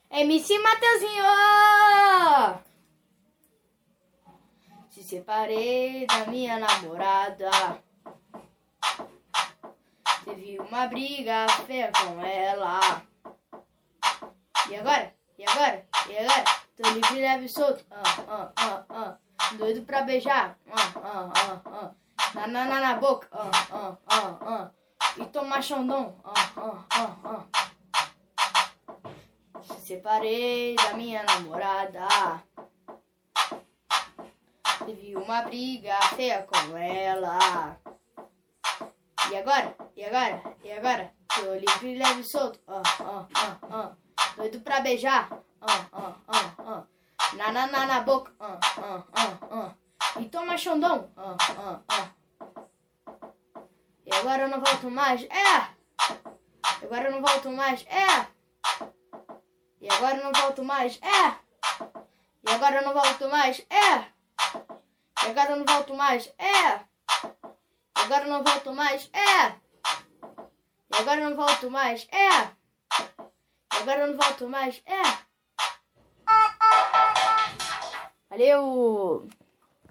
MC Mateuzinho! Se separei da minha namorada. Teve uma briga feia com ela. E agora? E agora? E agora? Tô livre, leve e solto. Doido pra beijar. Na boca. E tomar xandão. Se separei da minha namorada. Teve uma briga feia com ela. E agora? E agora? E agora? Tô livre, leve e solto. Doido pra beijar. Na boca. E toma xandão. E agora eu não volto mais. E agora eu não volto mais. E agora eu não volto mais. E agora eu não volto mais. E agora eu não volto mais. E agora eu não volto mais. E agora eu não volto mais. E agora eu não volto mais. Valeu!